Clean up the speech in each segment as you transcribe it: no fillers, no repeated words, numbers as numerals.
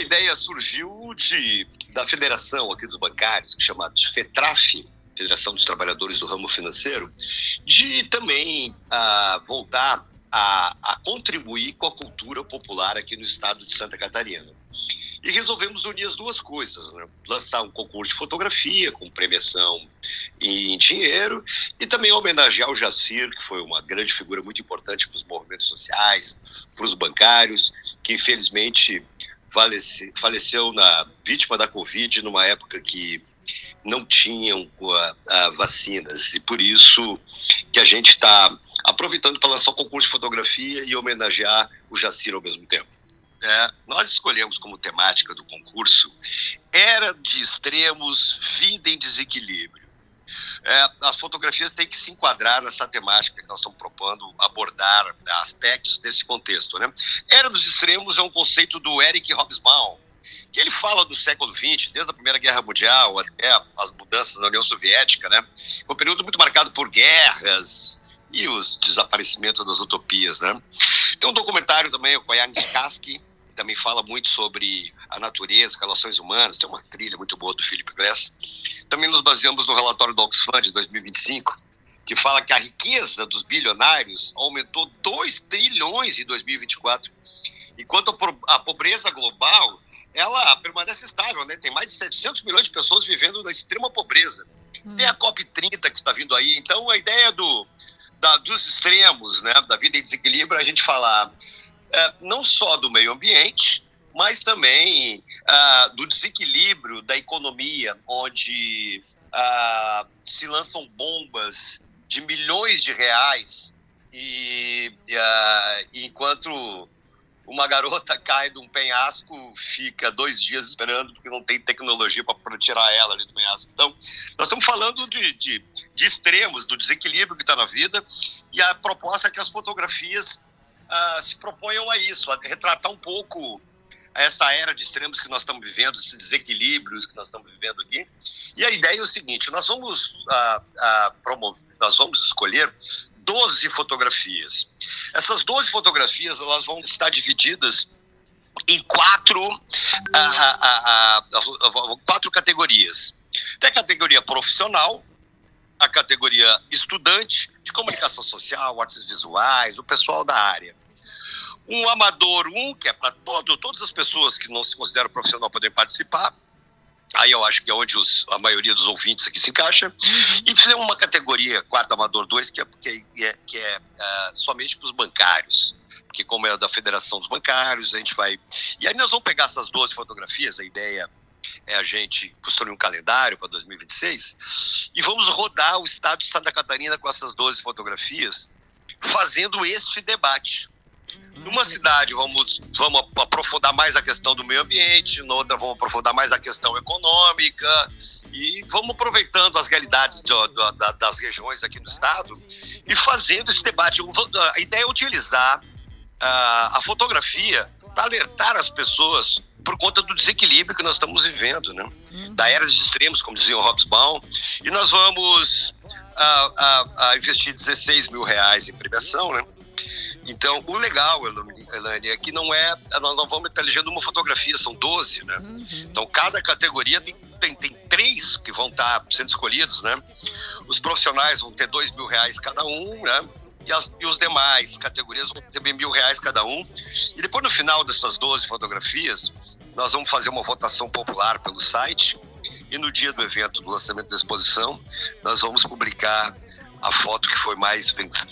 ideia surgiu da federação aqui dos bancários, que é chamada de FETRAF, Federação dos Trabalhadores do Ramo Financeiro, de também voltar a contribuir com a cultura popular aqui no estado de Santa Catarina. E resolvemos unir as duas coisas, né? Lançar um concurso de fotografia com premiação em dinheiro e também homenagear o Jacir, que foi uma grande figura muito importante para os movimentos sociais, para os bancários, que infelizmente faleceu vítima da Covid numa época que não tinham vacinas. E por isso que a gente está aproveitando para lançar o concurso de fotografia e homenagear o Jacir ao mesmo tempo. Nós escolhemos como temática do concurso Era de Extremos, Vida em Desequilíbrio. As fotografias têm que se enquadrar nessa temática que nós estamos propondo abordar aspectos desse contexto, né? Era dos Extremos é um conceito do Eric Hobsbawm, que ele fala do século XX, desde a Primeira Guerra Mundial até as mudanças na União Soviética, né? Um período muito marcado por guerras e os desaparecimentos das utopias, né? Tem um documentário também, o Koyaanisqatsi, que também fala muito sobre a natureza, relações humanas. Tem uma trilha muito boa do Philip Glass. Também nos baseamos no relatório do Oxfam de 2025, que fala que a riqueza dos bilionários aumentou 2 trilhões em 2024, enquanto a pobreza global ela permanece estável, né? Tem mais de 700 milhões de pessoas vivendo na extrema pobreza. Tem a COP30 que está vindo aí. Então, a ideia dos extremos, né, da vida em desequilíbrio, a gente falar não só do meio ambiente, mas também do desequilíbrio da economia, onde se lançam bombas de milhões de reais e enquanto uma garota cai de um penhasco, fica 2 dias esperando porque não tem tecnologia para tirar ela ali do penhasco. Então, nós estamos falando de extremos, do desequilíbrio que está na vida, e a proposta é que as fotografias se proponham a isso, a retratar um pouco essa era de extremos que nós estamos vivendo, esses desequilíbrios que nós estamos vivendo aqui. E a ideia é o seguinte: nós vamos escolher 12 fotografias. Essas 12 fotografias elas vão estar divididas em 4 categorias. Tem a categoria profissional, a categoria estudante, de comunicação social, artes visuais, o pessoal da área. Um amador 1, que é para todas as pessoas que não se consideram profissional poderem participar. Aí eu acho que é onde a maioria dos ouvintes aqui se encaixa. E fizemos uma categoria, quarto amador 2, que é somente para os bancários. Porque como é da Federação dos Bancários, a gente vai... E aí nós vamos pegar essas 12 fotografias, a ideia é a gente construir um calendário para 2026, e vamos rodar o estado de Santa Catarina com essas 12 fotografias, fazendo este debate. Numa cidade vamos aprofundar mais a questão do meio ambiente, noutra vamos aprofundar mais a questão econômica, e vamos aproveitando as realidades das regiões aqui no estado e fazendo esse debate. A ideia é utilizar a fotografia para alertar as pessoas por conta do desequilíbrio que nós estamos vivendo, né? Da era dos extremos, como dizia o Hobsbawm, e nós vamos investir R$16 mil em premiação, né? Então, o legal, Elaine, é que nós não vamos estar elegendo uma fotografia, são 12, né? Então, cada categoria tem 3 que vão estar sendo escolhidos, né? Os profissionais vão ter R$2 mil cada um, né? E os demais categorias vão receber R$1.000 cada um. E depois, no final dessas 12 fotografias, nós vamos fazer uma votação popular pelo site. E no dia do evento, do lançamento da exposição, nós vamos publicar a foto que foi mais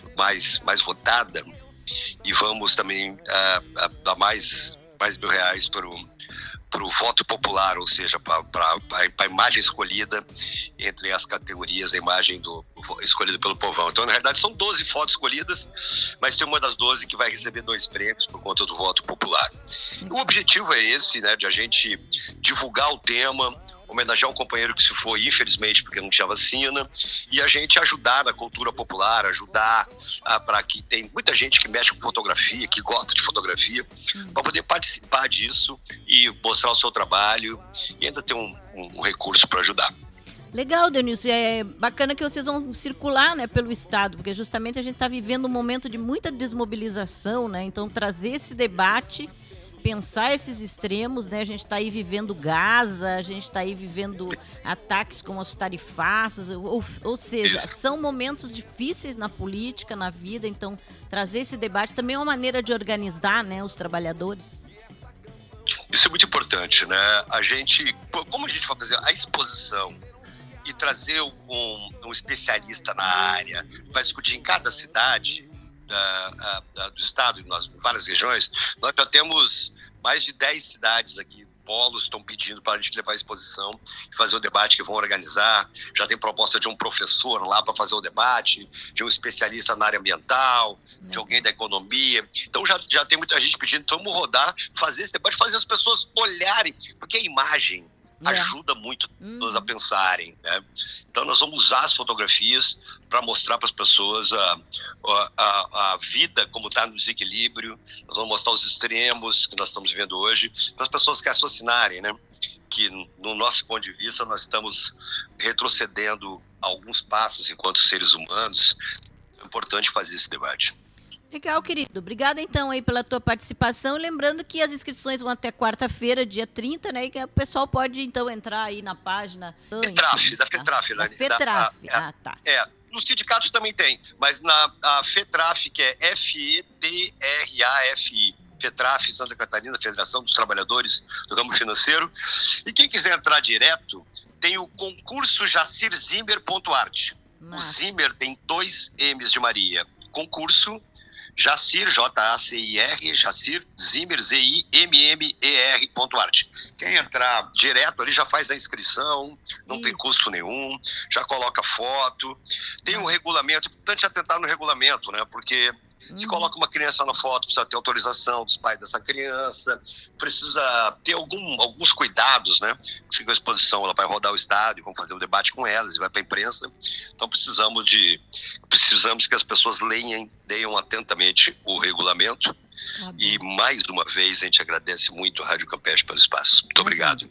votada. E vamos também dar mais R$1.000 para o voto popular, ou seja, para a imagem escolhida entre as categorias, a imagem escolhida pelo povão. Então, na realidade, são 12 fotos escolhidas, mas tem uma das 12 que vai receber 2 prêmios por conta do voto popular. O objetivo é esse, né, de a gente divulgar o tema, homenagear um companheiro que se foi, infelizmente, porque não tinha vacina, e a gente ajudar na cultura popular, ajudar para que tem muita gente que mexe com fotografia, que gosta de fotografia, para poder participar disso e mostrar o seu trabalho e ainda ter um recurso para ajudar. Legal, Denilson. É bacana que vocês vão circular, né, pelo estado, porque justamente a gente está vivendo um momento de muita desmobilização, né? Então trazer esse debate pensar esses extremos, né? A gente está aí vivendo Gaza, a gente está aí vivendo ataques como os tarifaços, ou seja, são momentos difíceis na política, na vida, então trazer esse debate também é uma maneira de organizar, né, os trabalhadores. Isso é muito importante, né? Como a gente vai fazer a exposição e trazer um especialista na área, vai discutir em cada cidade do estado, em várias regiões, nós já temos mais de 10 cidades aqui, polos estão pedindo para a gente levar a exposição e fazer o debate que vão organizar. Já tem proposta de um professor lá para fazer o debate, de um especialista na área ambiental, de alguém da economia. Então já tem muita gente pedindo, então vamos rodar, fazer esse debate, fazer as pessoas olharem, porque a imagem ajuda muito as pessoas a pensarem, né? Então nós vamos usar as fotografias para mostrar para as pessoas a vida como está no desequilíbrio. Nós vamos mostrar os extremos que nós estamos vivendo hoje, para as pessoas que raciocinarem, né? Que no nosso ponto de vista nós estamos retrocedendo alguns passos enquanto seres humanos. É importante fazer esse debate. Legal, querido. Obrigada, então, aí pela tua participação. Lembrando que as inscrições vão até quarta-feira, dia 30, né? E que o pessoal pode, então, entrar aí na página... Da FETRAF. Da FETRAF. Tá. Nos sindicatos também tem, mas a FETRAF, que é FEDRAFI, FETRAF Santa Catarina, Federação dos Trabalhadores do Ramo Financeiro. E quem quiser entrar direto, tem o concurso jacirzimer.art. O Zimmer tem 2 M's de Maria. Concurso Jacir, Jacir, Jacir, Zimmer, ZIMMER.art. Quem entrar direto ali já faz a inscrição, não tem custo nenhum, já coloca foto. Tem um regulamento, é importante atentar no regulamento, né? Porque se coloca uma criança na foto, precisa ter autorização dos pais dessa criança, precisa ter alguns cuidados, né? Se a exposição ela vai rodar o estádio, vamos fazer um debate com elas, vai para a imprensa. Então precisamos que as pessoas leiam atentamente o regulamento. E mais uma vez a gente agradece muito a Rádio Campeche pelo espaço. Muito obrigado.